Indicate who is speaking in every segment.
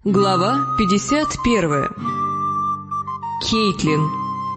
Speaker 1: Глава 51. Кейтлин.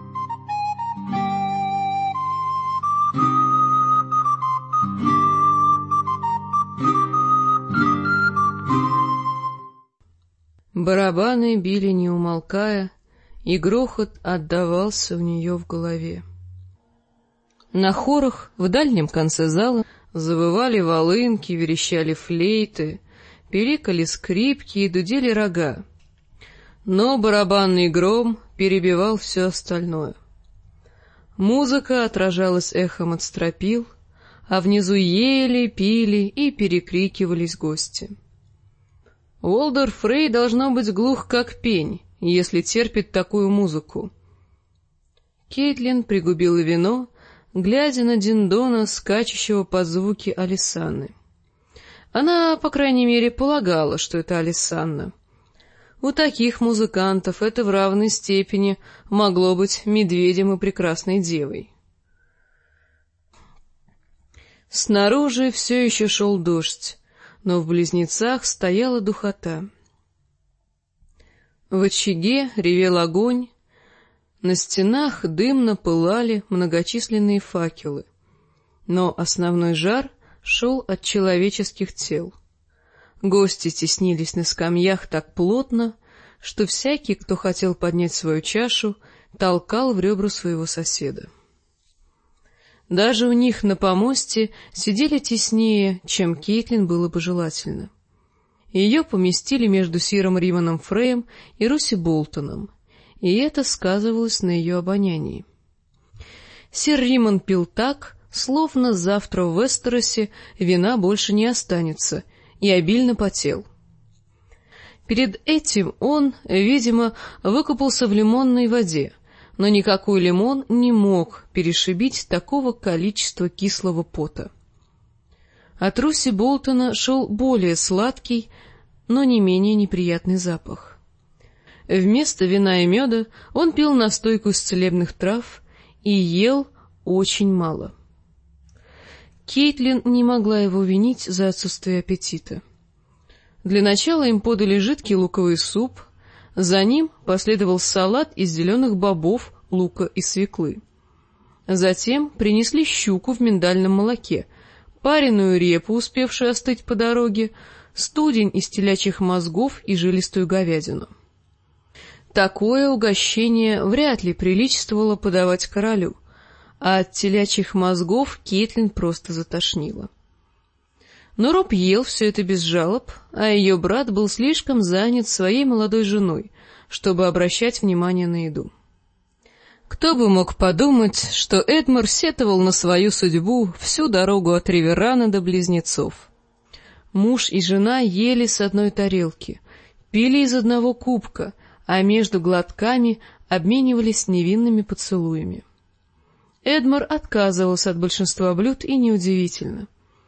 Speaker 1: Барабаны били не умолкая, и грохот отдавался у нее в голове. На хорах в дальнем конце зала завывали волынки, верещали флейты, пиликали скрипки и дудели рога. Но барабанный гром перебивал все остальное. Музыка отражалась эхом от стропил, а внизу ели, пили и перекрикивались гости. Уолдер Фрей должно быть глух как пень, если терпит такую музыку. Кейтлин пригубила вино, глядя на Диндона, скачущего под звуки Алисанны. Она, по крайней мере, полагала, что это Алисанна. У таких музыкантов это в равной степени могло быть медведем и прекрасной девой. Снаружи все еще шел дождь, но в Близнецах стояла духота. В очаге ревел огонь, на стенах дымно пылали многочисленные факелы, но основной жар шел от человеческих тел. Гости теснились на скамьях так плотно, что всякий, кто хотел поднять свою чашу, толкал в ребра своего соседа. Даже у них на помосте сидели теснее, чем Кейтлин было бы желательно. Ее поместили между сиром Риманом Фреем и Руси Болтоном, и это сказывалось на ее обонянии. Сир Риман пил так, словно завтра в Вестеросе вина больше не останется, и обильно потел. Перед этим он, видимо, выкупался в лимонной воде, но никакой лимон не мог перешибить такого количества кислого пота. От Руси Болтона шел более сладкий, но не менее неприятный запах. Вместо вина и меда он пил настойку из целебных трав и ел очень мало. Кейтлин не могла его винить за отсутствие аппетита. Для начала им подали жидкий луковый суп, за ним последовал салат из зеленых бобов, лука и свеклы. Затем принесли щуку в миндальном молоке, пареную репу, успевшую остыть по дороге, студень из телячьих мозгов и жилистую говядину. Такое угощение вряд ли приличествовало подавать королю, а от телячьих мозгов Кейтлин просто затошнило. Но Роб ел все это без жалоб, а ее брат был слишком занят своей молодой женой, чтобы обращать внимание на еду. Кто бы мог подумать, что Эдмар сетовал на свою судьбу всю дорогу от Риверана до Близнецов. Муж и жена ели с одной тарелки, пили из одного кубка, а между глотками обменивались невинными поцелуями. Эдмар отказывался от большинства блюд, и неудивительно.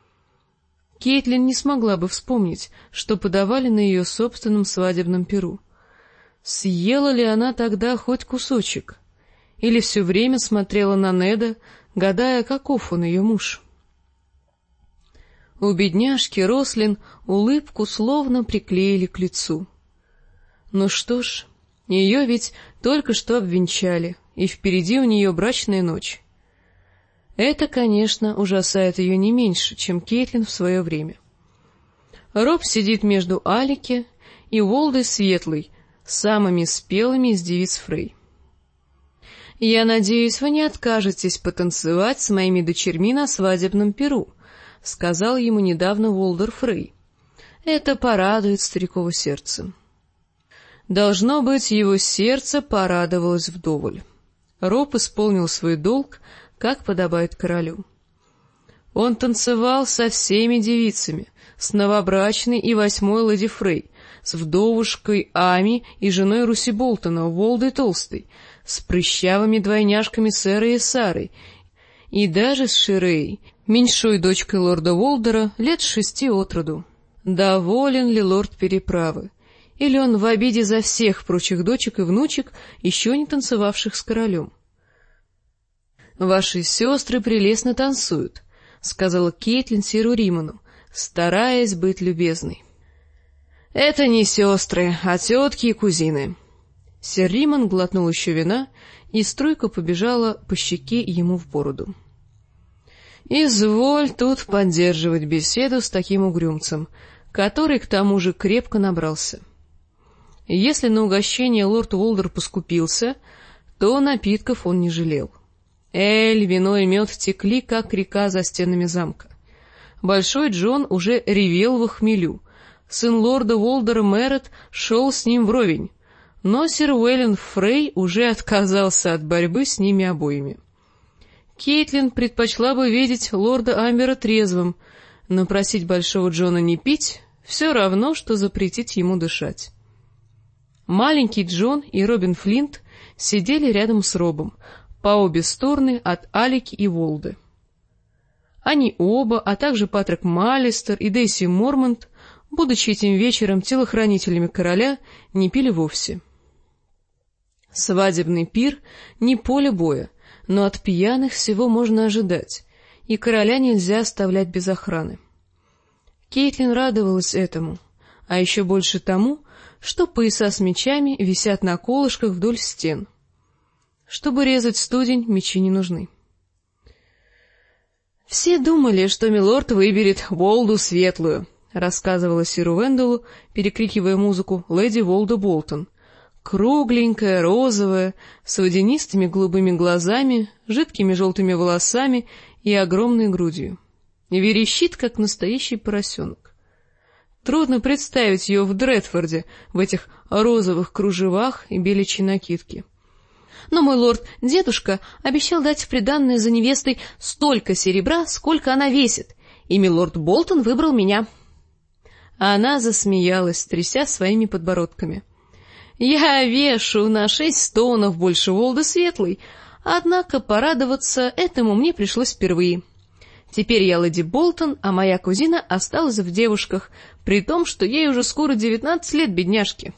Speaker 1: Кейтлин не смогла бы вспомнить, что подавали на ее собственном свадебном пиру. Съела ли она тогда хоть кусочек? Или все время смотрела на Неда, гадая, каков он ее муж? У бедняжки Рослин улыбку словно приклеили к лицу. Ну что ж, ее ведь только что обвенчали, и впереди у нее брачная ночь. Это, конечно, ужасает ее не меньше, чем Кейтлин в свое время. Роб сидит между Алики и Уолдой Светлой, самыми спелыми из девиц Фрей. «Я надеюсь, вы не откажетесь потанцевать с моими дочерьми на свадебном пиру», — сказал ему недавно Уолдер Фрей. «Это порадует стариково сердце». Должно быть, его сердце порадовалось вдоволь. Роб исполнил свой долг, как подобает королю. Он танцевал со всеми девицами, с новобрачной и 8-й леди Фрей, с вдовушкой Ами и женой Руси Болтона, Уолдой Толстой, с прыщавыми двойняшками Сэрой и Сарой, и даже с Ширей, меньшой дочкой лорда Уолдера, лет 6 от роду. Доволен ли лорд переправы? Или он в обиде за всех прочих дочек и внучек, еще не танцевавших с королем? «Ваши сестры прелестно танцуют», — сказала Кейтлин сиру Риману, стараясь быть любезной. Это не сестры, а тетки и кузины. Сэр Римон глотнул еще вина, и струйка побежала по щеке ему в бороду. Изволь тут поддерживать беседу с таким угрюмцем, который к тому же крепко набрался. Если на угощение лорд Уолдер поскупился, то напитков он не жалел. Эль, вино и мед текли, как река за стенами замка. Большой Джон уже ревел во хмелю. Сын лорда Уолдера Мэрет шел с ним вровень, но сэр Уэйлен Фрей уже отказался от борьбы с ними обоими. Кейтлин предпочла бы видеть лорда Амбера трезвым, но просить Большого Джона не пить — все равно, что запретить ему дышать. Маленький Джон и Робин Флинт сидели рядом с Робом, по обе стороны от Алики и Волды. Они оба, а также Патрик Маллистер и Дейси Мормонт, будучи этим вечером телохранителями короля, не пили вовсе. Свадебный пир — не поле боя, но от пьяных всего можно ожидать, и короля нельзя оставлять без охраны. Кейтлин радовалась этому, а еще больше тому, что пояса с мечами висят на колышках вдоль стен. Чтобы резать студень, мечи не нужны. «Все думали, что милорд выберет Волду Светлую», — рассказывала сиру Венделу, перекрикивая музыку, леди Волда Болтон. Кругленькая, розовая, с водянистыми голубыми глазами, жидкими желтыми волосами и огромной грудью. Верещит, как настоящий поросенок. Трудно представить ее в Дредфорде, в этих розовых кружевах и беличьей накидке. Но мой лорд-дедушка обещал дать в приданое за невестой столько серебра, сколько она весит, и милорд Болтон выбрал меня. А она засмеялась, тряся своими подбородками. Я вешу на 6 стонов больше Волды Светлой, однако порадоваться этому мне пришлось впервые. Теперь я леди Болтон, а моя кузина осталась в девушках, при том, что ей уже скоро 19 лет, бедняжки.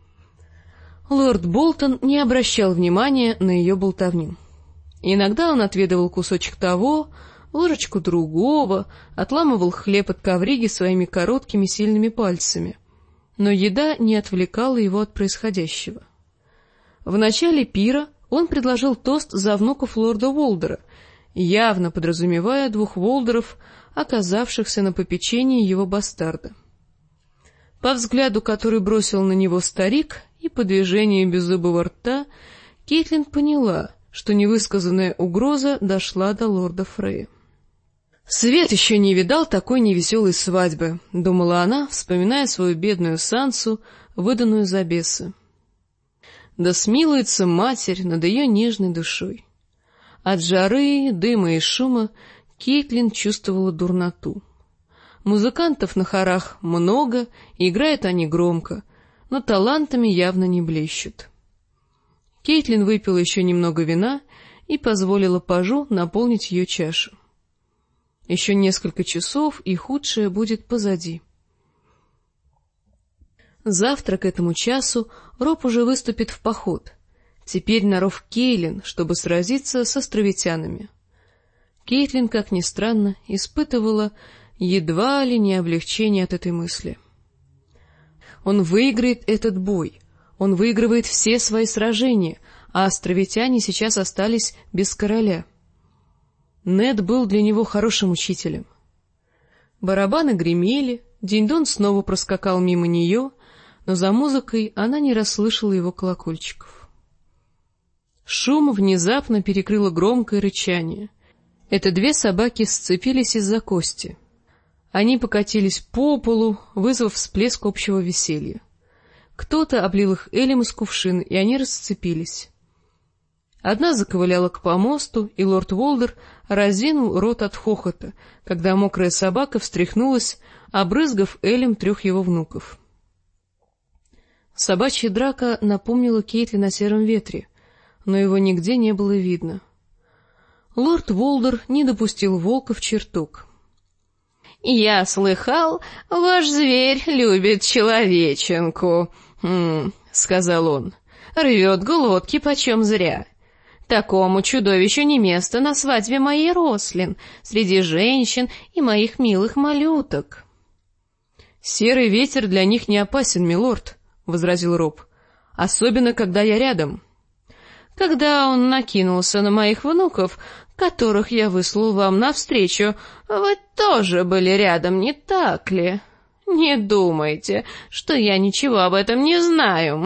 Speaker 1: Лорд Болтон не обращал внимания на ее болтовню. Иногда он отведывал кусочек того, ложечку другого, отламывал хлеб от ковриги своими короткими сильными пальцами. Но еда не отвлекала его от происходящего. В начале пира он предложил тост за внуков лорда Уолдера, явно подразумевая 2 Уолдеров, оказавшихся на попечении его бастарда. По взгляду, который бросил на него старик, и по движению беззубого рта, Кейтлин поняла, что невысказанная угроза дошла до лорда Фрея. «Свет еще не видал такой невеселой свадьбы», — думала она, вспоминая свою бедную Сансу, выданную за беса. Да смилуется матерь над ее нежной душой. От жары, дыма и шума Кейтлин чувствовала дурноту. Музыкантов на хорах много, и играют они громко, но талантами явно не блещут. Кейтлин выпила еще немного вина и позволила пажу наполнить ее чашу. Еще несколько часов, и худшее будет позади. Завтра к этому часу Роб уже выступит в поход. Теперь на ров Кейлин, чтобы сразиться с островитянами. Кейтлин, как ни странно, испытывала едва ли не облегчение от этой мысли. Он выиграет этот бой, он выигрывает все свои сражения, а островитяне сейчас остались без короля. Нед был для него хорошим учителем. Барабаны гремели, Динь-Дон снова проскакал мимо нее, но за музыкой она не расслышала его колокольчиков. Шум внезапно перекрыло громкое рычание. Это 2 собаки сцепились из-за кости. Они покатились по полу, вызвав всплеск общего веселья. Кто-то облил их элем из кувшина, и они расцепились. Одна заковыляла к помосту, и лорд Уолдер разинул рот от хохота, когда мокрая собака встряхнулась, обрызгав элем 3 его внуков. Собачья драка напомнила Кейтлин о сером ветре, но его нигде не было видно. Лорд Уолдер не допустил волка в чертог. — Я слыхал, ваш зверь любит человеченку, — сказал он, — рвет глотки почем зря. Такому чудовищу не место на свадьбе моей Рослин, среди женщин и моих милых малюток. «Серый ветер для них не опасен, милорд», — возразил Роб, — «особенно, когда я рядом». «Когда он накинулся на моих внуков, которых я выслал вам навстречу, вы тоже были рядом, не так ли? Не думайте, что я ничего об этом не знаю.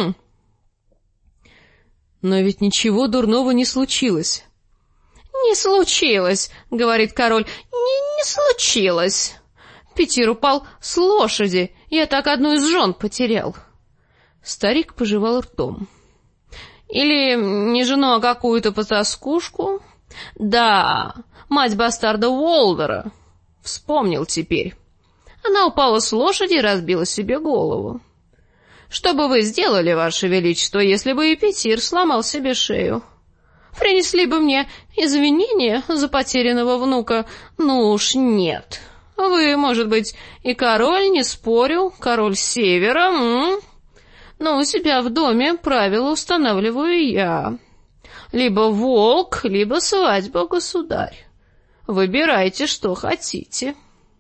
Speaker 1: «Но ведь ничего дурного не случилось». «Не случилось», — говорит король, — «не случилось. Петир упал с лошади, я так одну из жен потерял». Старик пожевал ртом. «Или не жену, а какую-то потаскушку? Да, мать бастарда Уолдера. Вспомнил теперь. Она упала с лошади и разбила себе голову. Что бы вы сделали, ваше величество, если бы и Петир сломал себе шею? Принесли бы мне извинения за потерянного внука? Ну уж нет. Вы, может быть, и король, не спорю, король Севера, но у себя в доме правила устанавливаю я. Либо волк, либо свадьба, государь. Выбирайте, что хотите».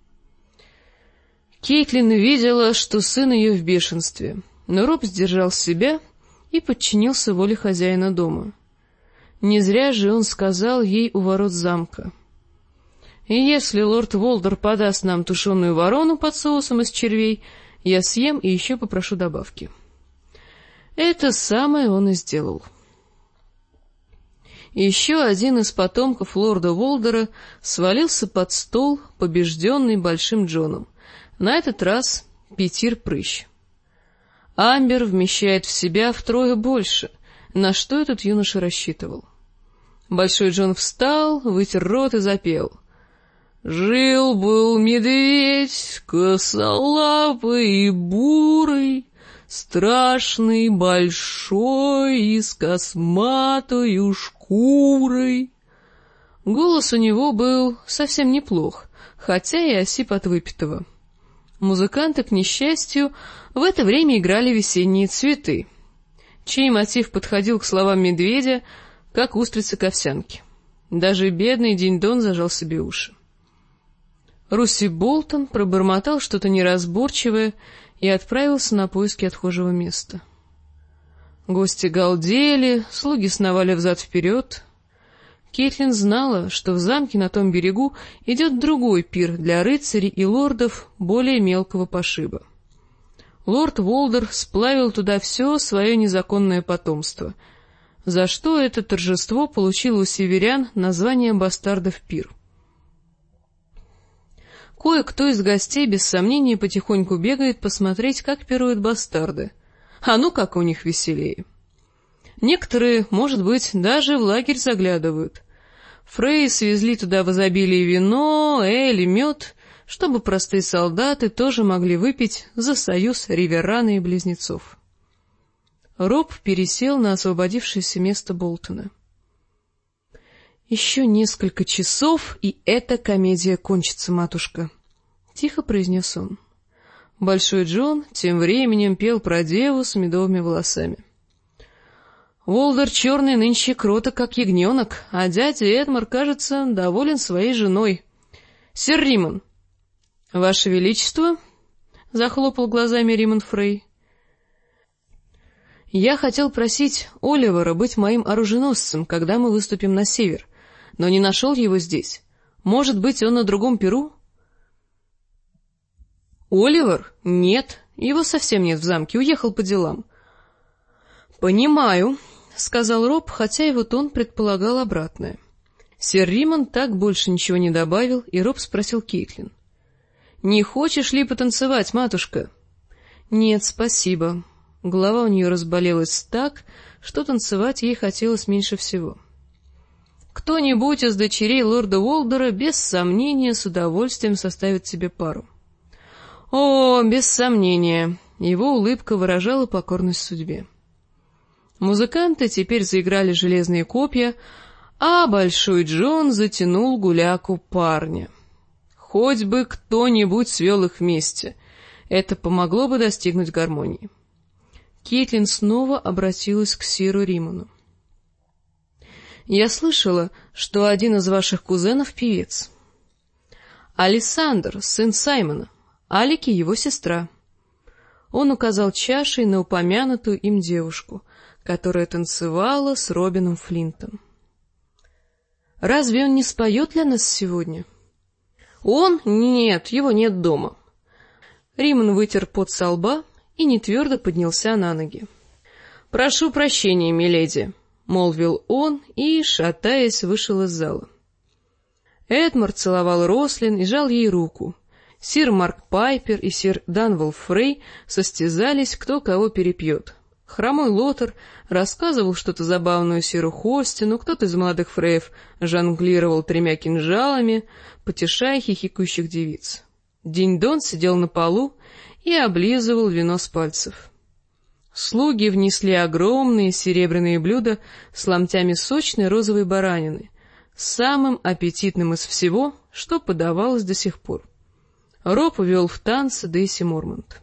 Speaker 1: Кейтлин видела, что сын ее в бешенстве, но Роб сдержал себя и подчинился воле хозяина дома. Не зря же он сказал ей у ворот замка: «И если лорд Волдер подаст нам тушеную ворону под соусом из червей, я съем и еще попрошу добавки». Это самое он и сделал. Еще один из потомков лорда Волдера свалился под стол, побежденный Большим Джоном. На этот раз Петир Прыщ. Амбер вмещает в себя втрое больше. На что этот юноша рассчитывал? Большой Джон встал, вытер рот и запел: «Жил-был медведь, косолапый и бурый, страшный, большой и с косматою шкурой». Голос у него был совсем неплох, хотя и осип от выпитого. Музыканты, к несчастью, в это время играли «Весенние цветы», чей мотив подходил к словам медведя, как устрица к овсянке. Даже бедный Динь-Дон зажал себе уши. Руси Болтон пробормотал что-то неразборчивое и отправился на поиски отхожего места. Гости галдели, слуги сновали взад-вперед. Кейтлин знала, что в замке на том берегу идет другой пир для рыцарей и лордов более мелкого пошиба. Лорд Волдер сплавил туда все свое незаконное потомство, за что это торжество получило у северян название бастардов пир. Кое-кто из гостей без сомнения потихоньку бегает посмотреть, как пируют бастарды, а ну как у них веселее. Некоторые, может быть, даже в лагерь заглядывают. Фреи свезли туда в изобилии вино, эль и мед, чтобы простые солдаты тоже могли выпить за союз Риверрана и близнецов. Роб пересел на освободившееся место Болтона. «Еще несколько часов, и эта комедия кончится, матушка», — тихо произнес он. Большой Джон тем временем пел про деву с медовыми волосами. «Волдер черный нынче кроток, как ягненок, а дядя Эдмар, кажется, доволен своей женой. Сэр Римон!» «Ваше Величество!» — захлопал глазами Римон Фрей. «Я хотел просить Оливера быть моим оруженосцем, когда мы выступим на север, но не нашел его здесь. Может быть, он на другом пиру?» «Оливер? Нет, его совсем нет в замке, уехал по делам». «Понимаю», — сказал Роб, хотя его тон предполагал обратное. Сэр Римон так больше ничего не добавил, и Роб спросил Кейтлин: «Не хочешь ли потанцевать, матушка?» «Нет, спасибо». Голова у нее разболелась так, что танцевать ей хотелось меньше всего. Кто-нибудь из дочерей лорда Уолдера без сомнения с удовольствием составит себе пару. О, без сомнения, его улыбка выражала покорность судьбе. Музыканты теперь заиграли железные копья, а Большой Джон затянул гуляку парня. Хоть бы кто-нибудь свел их вместе, это помогло бы достигнуть гармонии. Кейтлин снова обратилась к сиру Римону. «Я слышала, что один из ваших кузенов — певец». «Александр, сын Саймона. Алики его сестра. Он указал чашей на упомянутую им девушку, которая танцевала с Робином Флинтом. «Разве он не споет для нас сегодня?» «Он? Нет, его нет дома». Риман вытер пот со лба и нетвердо поднялся на ноги. «Прошу прощения, миледи», — молвил он и, шатаясь, вышел из зала. Эдмард целовал Рослин и жал ей руку. Сир Марк Пайпер и сир Данвелл Фрей состязались, кто кого перепьет. Хромой Лотар рассказывал что-то забавное сиру Хостину, кто-то из молодых фреев жонглировал 3 кинжалами, потешая хихикающих девиц. Динь-Дон сидел на полу и облизывал вино с пальцев. Слуги внесли огромные серебряные блюда с ломтями сочной розовой баранины, самым аппетитным из всего, что подавалось до сих пор. Роб увел в танцы Дейси Мормонт.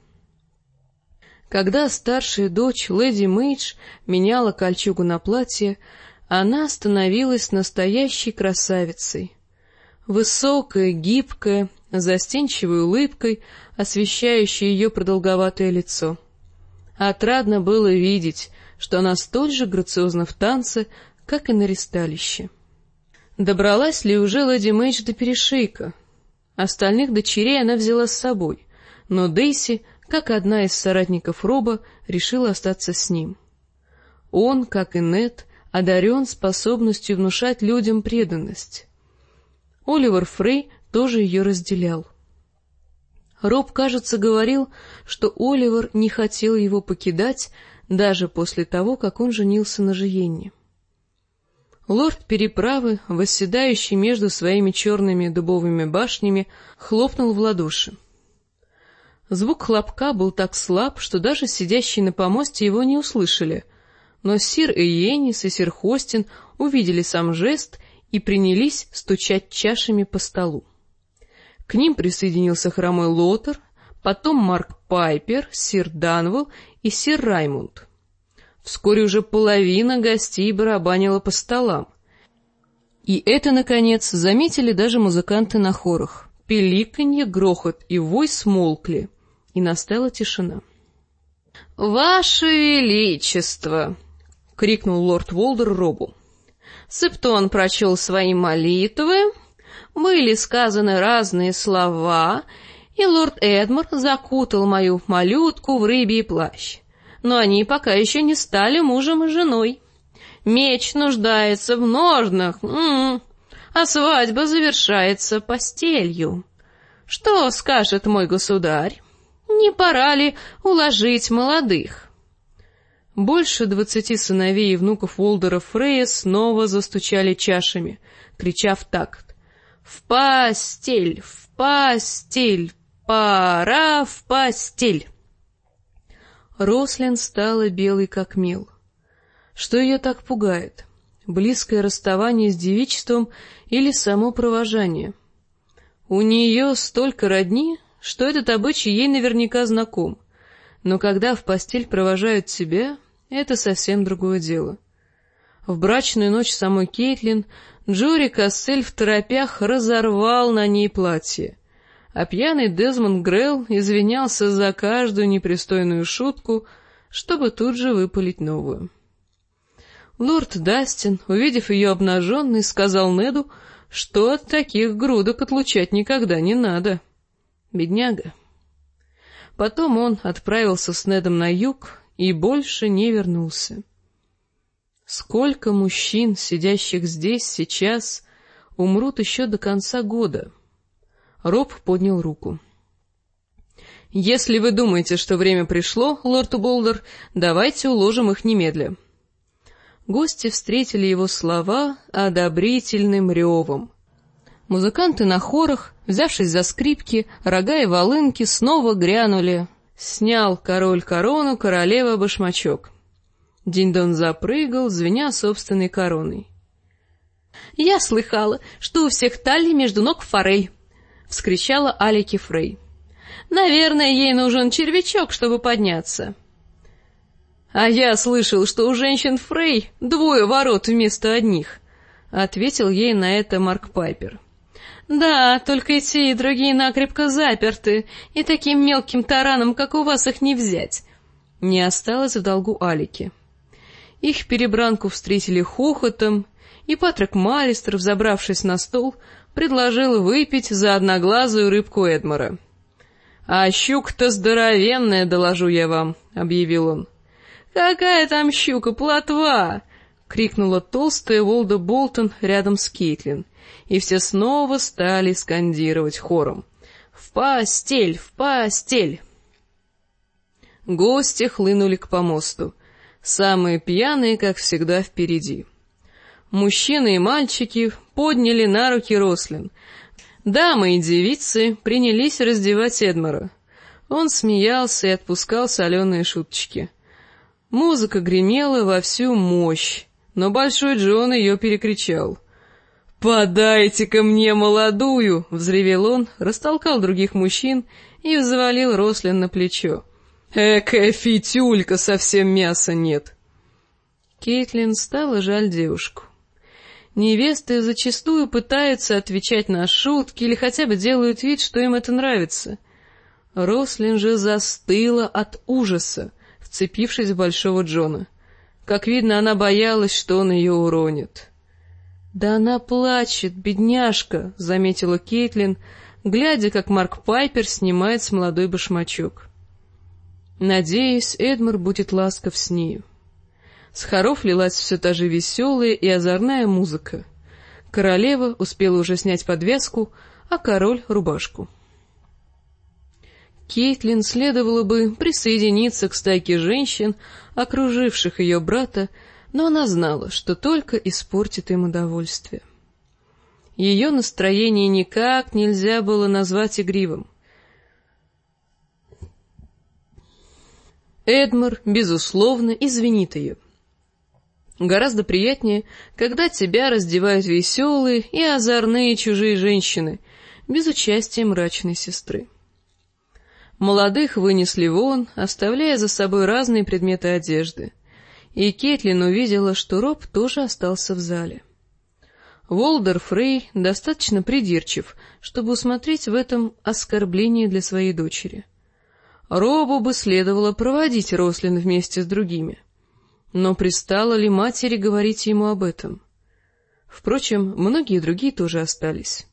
Speaker 1: Когда старшая дочь, леди Мэйдж, меняла кольчугу на платье, она становилась настоящей красавицей. Высокая, гибкая, с застенчивой улыбкой, освещающей ее продолговатое лицо. Отрадно было видеть, что она столь же грациозна в танце, как и на ристалище. Добралась ли уже леди Мэйдж до перешейка? Остальных дочерей она взяла с собой, но Дейси, как одна из соратников Роба, решила остаться с ним. Он, как и Нед, одарен способностью внушать людям преданность. Оливер Фрей тоже ее разделял. Роб, кажется, говорил, что Оливер не хотел его покидать даже после того, как он женился на Жиенне. Лорд Переправы, восседающий между своими черными дубовыми башнями, хлопнул в ладоши. Звук хлопка был так слаб, что даже сидящие на помосте его не услышали, но сир Иеннис и сир Хостин увидели сам жест и принялись стучать чашами по столу. К ним присоединился хромой Лотар, потом Марк Пайпер, сир Данвелл и сир Раймунд. Вскоре уже половина гостей барабанила по столам. И это, наконец, заметили даже музыканты на хорах. Пиликанье, грохот и вой смолкли, и настала тишина. «Ваше Величество!» — крикнул лорд Волдер Робу. Септон прочел свои молитвы, были сказаны разные слова, и лорд Эдмар закутал мою малютку в рыбий плащ. Но они пока еще не стали мужем и женой. Меч нуждается в ножнах, а свадьба завершается постелью. Что скажет мой государь? Не пора ли уложить молодых?» Больше 20 сыновей и внуков Уолдера Фрея снова застучали чашами, крича в такт: «В постель! В постель! Пора в постель!» Рослин стала белой как мел. Что ее так пугает? Близкое расставание с девичеством или само провожание? У нее столько родни, что этот обычай ей наверняка знаком, но когда в постель провожают тебя, это совсем другое дело. В брачную ночь самой Кейтлин Джори Кассель второпях разорвал на ней платье, а пьяный Дезмонд Грелл извинялся за каждую непристойную шутку, чтобы тут же выпалить новую. Лорд Дастин, увидев ее обнаженной, сказал Неду, что от таких грудок отлучать никогда не надо. Бедняга. Потом он отправился с Недом на юг и больше не вернулся. Сколько мужчин, сидящих здесь сейчас, умрут еще до конца года? Роб поднял руку. «Если вы думаете, что время пришло, лорд Уолдер, давайте уложим их немедля». Гости встретили его слова одобрительным ревом. Музыканты на хорах, взявшись за скрипки, рога и волынки, снова грянули. Снял король корону, королева башмачок. Динь-Дон запрыгал, звеня собственной короной. «Я слыхала, что у всех талии между ног форель!» — вскричала Алики Фрей. «Наверное, ей нужен червячок, чтобы подняться». «А я слышал, что у женщин Фрей 2 ворот вместо одних», — ответил ей на это Марк Пайпер. Да, только и те, и другие накрепко заперты, и таким мелким тараном, как у вас, их не взять. Не осталось в долгу Алики. Их перебранку встретили хохотом, и Патрик Маллистер, взобравшись на стол, предложил выпить за одноглазую рыбку Эдмора. — А щука-то здоровенная, доложу я вам, — объявил он. — Какая там щука, плотва! — крикнула толстая Волда Болтон рядом с Кейтлин, и все снова стали скандировать хором: «В постель! В постель!» Гости хлынули к помосту, самые пьяные, как всегда, впереди. Мужчины и мальчики подняли на руки Рослин. Дамы и девицы принялись раздевать Эдмора. Он смеялся и отпускал соленые шуточки. Музыка гремела во всю мощь, но Большой Джон ее перекричал. «Подайте-ка мне молодую!» — взревел он, растолкал других мужчин и взвалил Рослин на плечо. «Экая фитюлька, совсем мяса нет!» Кейтлин стало жаль девушку. Невесты зачастую пытаются отвечать на шутки или хотя бы делают вид, что им это нравится. Рослин же застыла от ужаса, вцепившись в Большого Джона. Как видно, она боялась, что он ее уронит. «Да она плачет, бедняжка», — заметила Кейтлин, глядя, как Марк Пайпер снимает с молодой башмачок. «Надеюсь, Эдмор будет ласков с нею». С хоров лилась все та же веселая и озорная музыка. Королева успела уже снять подвязку, а король — рубашку. Кейтлин следовало бы присоединиться к стайке женщин, окруживших ее брата, но она знала, что только испортит им удовольствие. Ее настроение никак нельзя было назвать игривым. Эдмор, безусловно, извинит ее. Гораздо приятнее, когда тебя раздевают веселые и озорные чужие женщины, без участия мрачной сестры. Молодых вынесли вон, оставляя за собой разные предметы одежды, и Кейтлин увидела, что Роб тоже остался в зале. Волдер Фрей достаточно придирчив, чтобы усмотреть в этом оскорбление для своей дочери. Робу бы следовало проводить Рослин вместе с другими. Но пристало ли матери говорить ему об этом? Впрочем, многие другие тоже остались.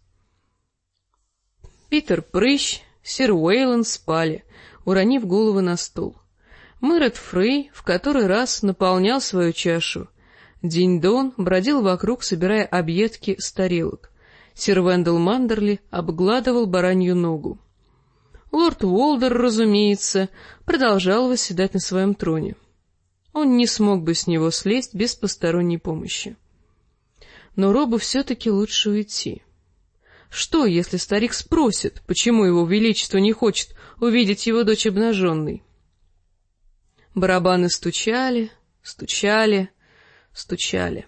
Speaker 1: Питер Прыщ, сэр Уэйланд спали, уронив головы на стол. Мэрет Фрей в который раз наполнял свою чашу. Динь-Дон бродил вокруг, собирая объедки с тарелок. Сэр Вендел Мандерли обгладывал баранью ногу. Лорд Уолдер, разумеется, продолжал восседать на своем троне. Он не смог бы с него слезть без посторонней помощи. Но Робу все-таки лучше уйти. Что, если старик спросит, почему его величество не хочет увидеть его дочь обнаженной? Барабаны стучали, стучали, стучали.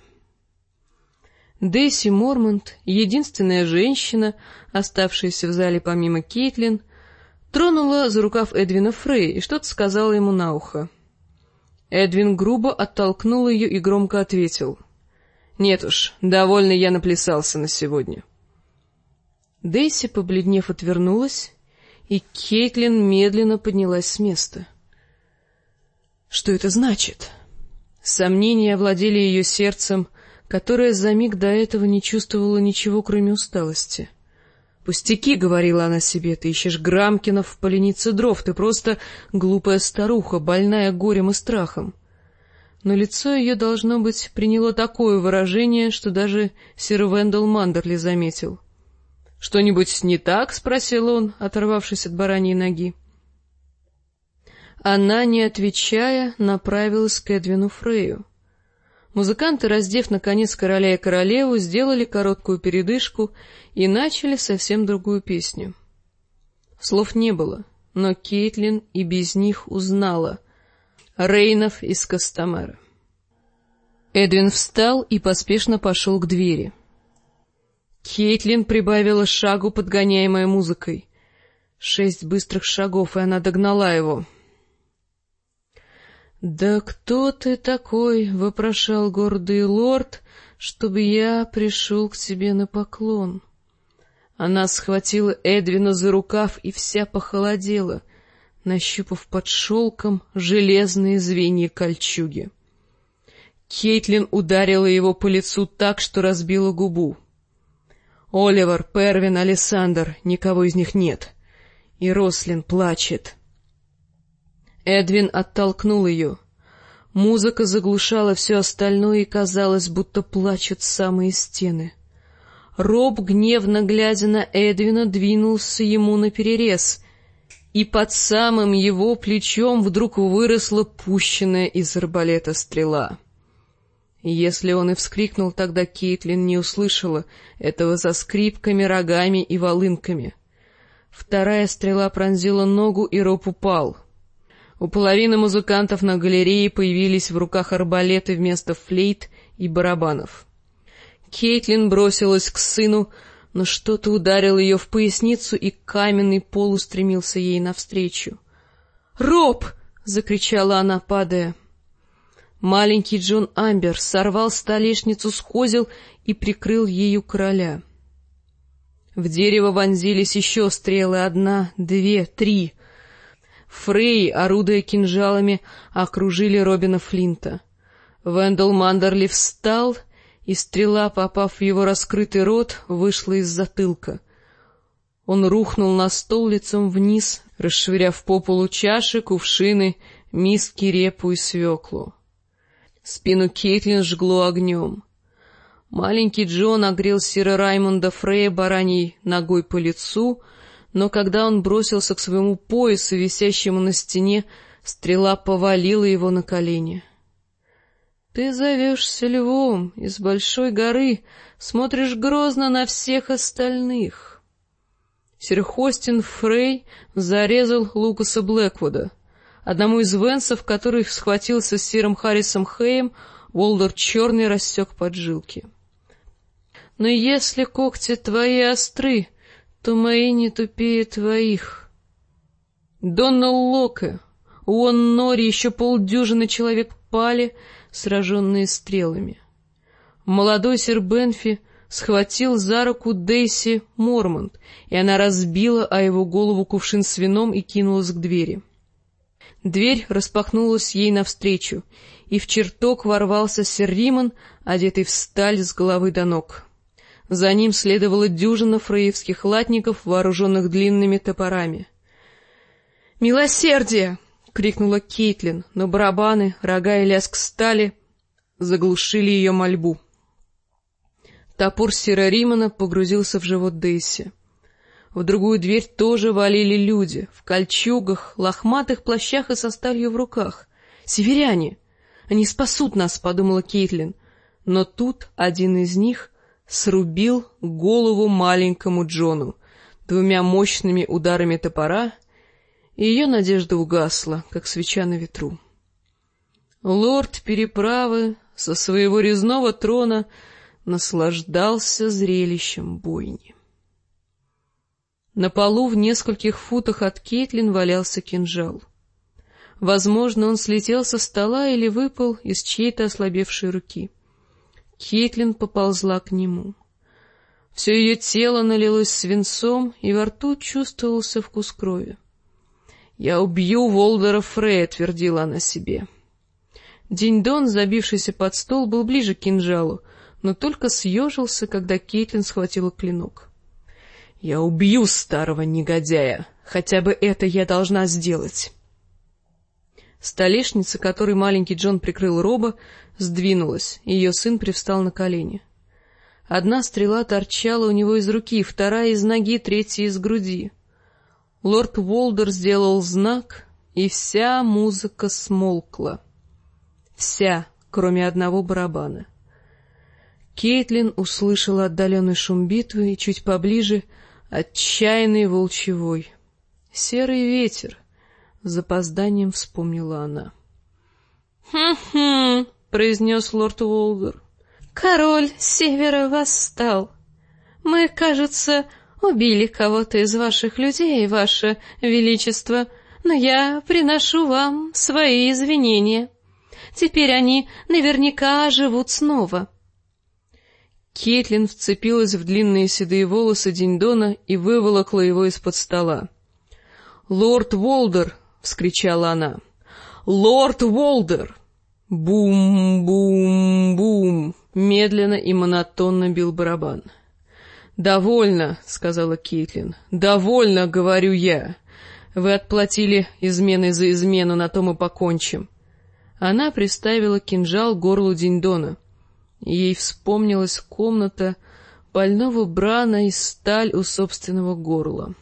Speaker 1: Дейси Мормонт, единственная женщина, оставшаяся в зале помимо Кейтлин, тронула за рукав Эдвина Фрея и что-то сказала ему на ухо. Эдвин грубо оттолкнул ее и громко ответил: «Нет уж, довольно я наплясался на сегодня». Дейси, побледнев, отвернулась, и Кейтлин медленно поднялась с места. Что это значит? Сомнения овладели ее сердцем, которое за миг до этого не чувствовало ничего, кроме усталости. «Пустяки», — говорила она себе, — «ты ищешь Грамкинов в поленице дров, ты просто глупая старуха, больная горем и страхом». Но лицо ее, должно быть, приняло такое выражение, что даже сэр Вендел Мандерли заметил. «Что-нибудь не так?» — спросил он, оторвавшись от бараньей ноги. Она, не отвечая, направилась к Эдвину Фрею. Музыканты, раздев наконец короля и королеву, сделали короткую передышку и начали совсем другую песню. Слов не было, но Кейтлин и без них узнала Рейнов из Костомера. Эдвин встал и поспешно пошел к двери. Кейтлин прибавила шагу, подгоняемая музыкой. 6 быстрых шагов, и она догнала его. «Да кто ты такой, — вопрошал гордый лорд, — чтобы я пришел к тебе на поклон? Она схватила Эдвина за рукав и вся похолодела, нащупав под шелком железные звенья кольчуги. Кейтлин ударила его по лицу так, что разбила губу. «Оливер, Первин, Александр, никого из них нет. И Рослин плачет». Эдвин оттолкнул ее. Музыка заглушала все остальное, и казалось, будто плачут самые стены. Роб, гневно глядя на Эдвина, двинулся ему наперерез, и под самым его плечом вдруг выросла пущенная из арбалета стрела. Если он и вскрикнул, тогда Кейтлин не услышала этого за скрипками, рогами и волынками. Вторая стрела пронзила ногу, и Роб упал. У половины музыкантов на галерее появились в руках арбалеты вместо флейт и барабанов. Кейтлин бросилась к сыну, но что-то ударило ее в поясницу, и каменный пол устремился ей навстречу. «Роб!» — закричала она, падая. Маленький Джон Амбер сорвал столешницу с козел и прикрыл ею короля. В дерево вонзились еще стрелы, 1, 2, 3. Фреи, орудуя кинжалами, окружили Робина Флинта. Вендел Мандерли встал, и стрела, попав в его раскрытый рот, вышла из затылка. Он рухнул на стол лицом вниз, расшвыряв по полу чаши, кувшины, миски, репу и свеклу. Спину Кейтлин жгло огнем. Маленький Джон огрел сира Раймонда Фрея бараньей ногой по лицу, но когда он бросился к своему поясу, висящему на стене, стрела повалила его на колени. «Ты зовешься львом из большой горы, смотришь грозно на всех остальных». Сир Хостин Фрей зарезал Лукаса Блэквуда. Одному из венсов, который схватился с сиром Харрисом Хэем, Уолдер Черный рассек поджилки. «Но если когти твои остры, то мои не тупее твоих». Доннелл Локе, Уон Нори, еще полдюжины человек пали, сраженные стрелами. Молодой сир Бенфи схватил за руку Дейси Мормонт, и она разбила о его голову кувшин с вином и кинулась к двери. Дверь распахнулась ей навстречу, и в чертог ворвался сир Римон, одетый в сталь с головы до ног. За ним следовала дюжина фреевских латников, вооруженных длинными топорами. «Милосердие!» — крикнула Кейтлин, но барабаны, рога и лязг стали заглушили ее мольбу. Топор сира Римона погрузился в живот Дейси. В другую дверь тоже валили люди, в кольчугах, лохматых плащах и со сталью в руках. «Северяне! Они спасут нас!» — подумала Кейтлин. Но тут один из них срубил голову маленькому Джону 2 мощными ударами топора, и ее надежда угасла, как свеча на ветру. Лорд Переправы со своего резного трона наслаждался зрелищем бойни. На полу в нескольких футах от Кейтлин валялся кинжал. Возможно, он слетел со стола или выпал из чьей-то ослабевшей руки. Кейтлин поползла к нему. Все ее тело налилось свинцом, и во рту чувствовался вкус крови. «Я убью Волдера Фрея», — твердила она себе. Динь-Дон, забившийся под стол, был ближе к кинжалу, но только съежился, когда Кейтлин схватила клинок. «Я убью старого негодяя! Хотя бы это я должна сделать!» Столешница, которой маленький Джон прикрыл Роба, сдвинулась, и ее сын привстал на колени. Одна стрела торчала у него из руки, вторая из ноги, третья из груди. Лорд Уолдер сделал знак, и вся музыка смолкла. Вся, кроме одного барабана. Кейтлин услышала отдаленный шум битвы и чуть поближе отчаянный волчий вой. «Серый ветер», — с запозданием вспомнила она. «Хм-хм», — произнес лорд Уолдер. «Король севера восстал. Мы, кажется, убили кого-то из ваших людей, ваше величество, но я приношу вам свои извинения. Теперь они наверняка живут снова». Кейтлин вцепилась в длинные седые волосы Диньдона и выволокла его из-под стола. «Лорд Волдер!» — вскричала она. «Лорд Волдер!» Бум-бум-бум! Медленно и монотонно бил барабан. «Довольно», — сказала Кейтлин. «Довольно, говорю я. Вы отплатили изменой за измену, на том и покончим». Она приставила кинжал к горлу Диньдона. Ей вспомнилась комната больного Брана и сталь у собственного горла.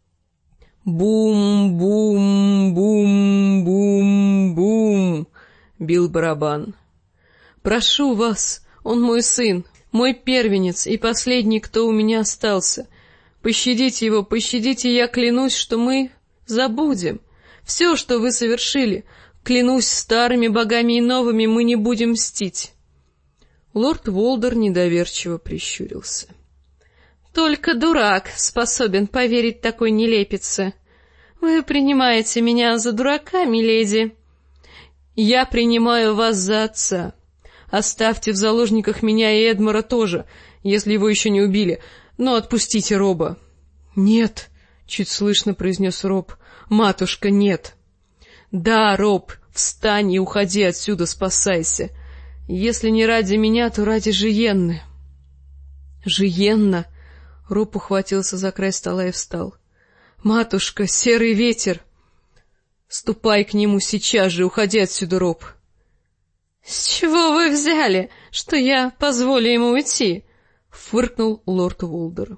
Speaker 1: «Бум-бум-бум-бум-бум!» — бил барабан. «Прошу вас, он мой сын, мой первенец и последний, кто у меня остался. Пощадите его, пощадите, я клянусь, что мы забудем. Все, что вы совершили, клянусь старыми богами и новыми, мы не будем мстить». Лорд Волдер недоверчиво прищурился. «Только дурак способен поверить такой нелепице. Вы принимаете меня за дурака, миледи?» «Я принимаю вас за отца. Оставьте в заложниках меня и Эдмора тоже, если его еще не убили, но отпустите Роба». «Нет», — чуть слышно произнес Роб. «Матушка, нет». «Да, Роб, встань и уходи отсюда, спасайся. Если не ради меня, то ради Жиенны». «Жиенна?» — Роб ухватился за край стола и встал. «Матушка, серый ветер!» «Ступай к нему сейчас же, уходи отсюда, Роб». «С чего вы взяли, что я позволю ему уйти?» — фыркнул лорд Волдер.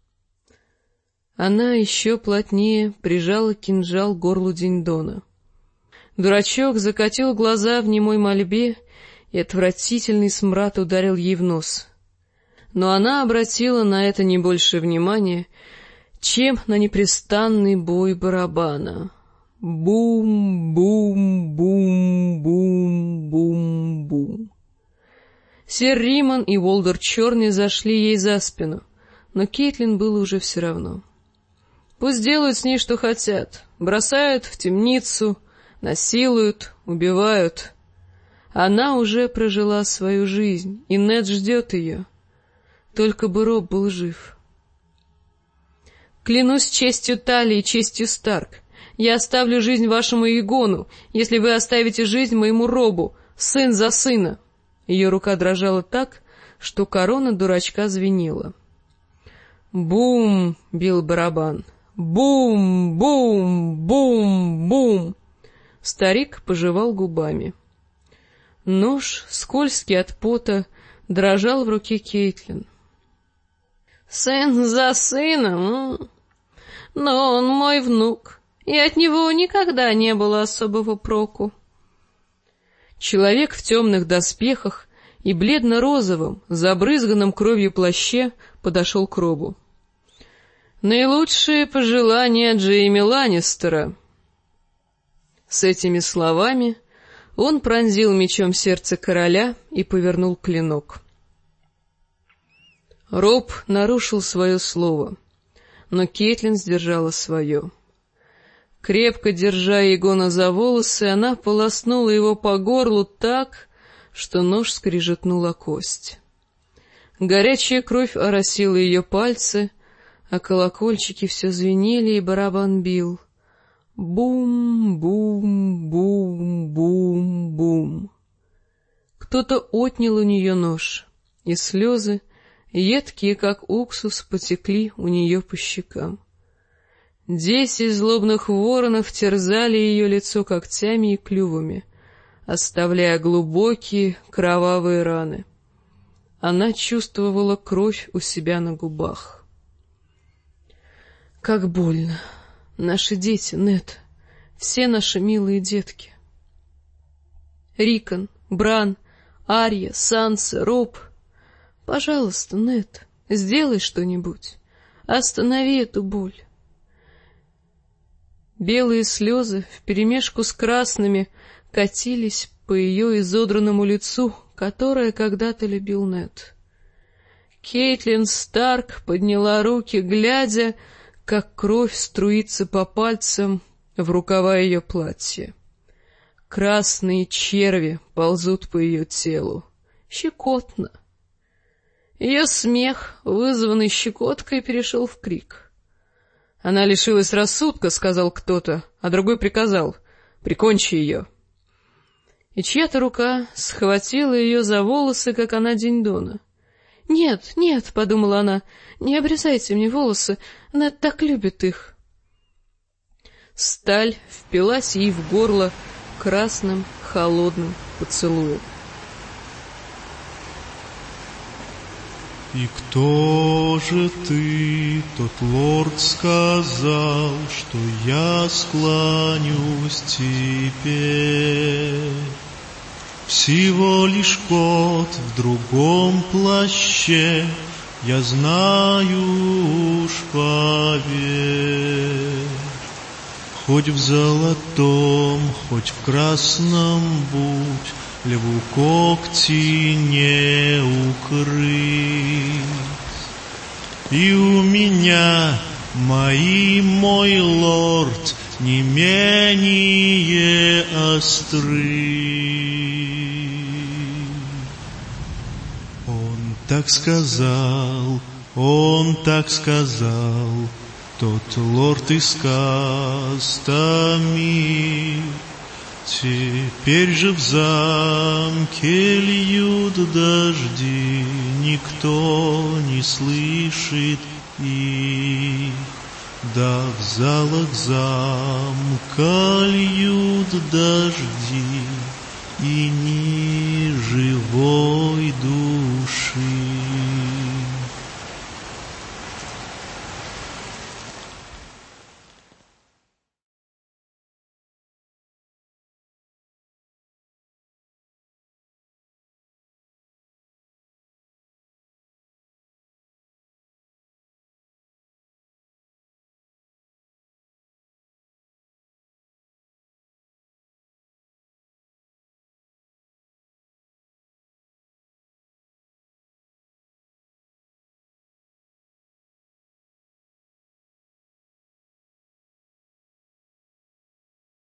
Speaker 1: Она еще плотнее прижала кинжал к горлу Диньдона. Дурачок закатил глаза в немой мольбе, и отвратительный смрад ударил ей в нос. Но она обратила на это не больше внимания, чем на непрестанный бой барабана. Бум-бум-бум-бум-бум-бум. Сэр Риман и Волдер Черный зашли ей за спину, но Кейтлин было уже все равно. Пусть делают с ней что хотят, бросают в темницу, насилуют, убивают. Она уже прожила свою жизнь, и Нед ждет ее. Только бы Роб был жив. «Клянусь честью Талии и честью Старк, я оставлю жизнь вашему Егону, если вы оставите жизнь моему Робу, сын за сына». Ее рука дрожала так, что корона дурачка звенела. «Бум!» — бил барабан. «Бум-бум-бум-бум!» Старик пожевал губами. Нож, скользкий от пота, дрожал в руке Кейтлин. «Сын за сыном? Но он мой внук, и от него никогда не было особого проку». Человек в темных доспехах и бледно-розовом, забрызганном кровью плаще подошел к Робу. «Наилучшие пожелания Джейми Ланнистера». С этими словами он пронзил мечом сердце короля и повернул клинок. Роб нарушил свое слово, но Кейтлин сдержала свое. Крепко держа Егона за волосы, она полоснула его по горлу так, что нож скрижетнул о кость. Горячая кровь оросила ее пальцы, а колокольчики все звенели, и барабан бил. Бум-бум-бум-бум-бум. Кто-то отнял у нее нож, и слезы, едкие, как уксус, потекли у нее по щекам. 10 злобных воронов терзали ее лицо когтями и клювами, оставляя глубокие кровавые раны. Она чувствовала кровь у себя на губах. Как больно! Наши дети, Нед, все наши милые детки. Рикон, Бран, Арья, Санса, Роб. Пожалуйста, Нед, сделай что-нибудь. Останови эту боль. Белые слезы вперемешку с красными катились по ее изодранному лицу, которое когда-то любил Нед. Кейтлин Старк подняла руки, глядя, как кровь струится по пальцам в рукава ее платья. Красные черви ползут по ее телу. Щекотно. Ее смех, вызванный щекоткой, перешел в крик. «Она лишилась рассудка», — сказал кто-то, а другой приказал: «Прикончи ее». И чья-то рука схватила ее за волосы, как она Динь-Дона. «Нет, нет», — подумала она, — «не обрезайте мне волосы, она так любит их». Сталь впилась ей в горло красным, холодным поцелуем.
Speaker 2: «И кто же ты, тот лорд сказал, что я склонюсь теперь? Всего лишь кот в другом плаще, я знаю уж, поверь. Хоть в золотом, хоть в красном будь, льву когти не укрыть. И у меня, мой лорд, не менее остры. Он так сказал, тот лорд из Кастамир. Теперь же в замке льют дожди, никто не слышит их. Да в залах замка льют дожди, и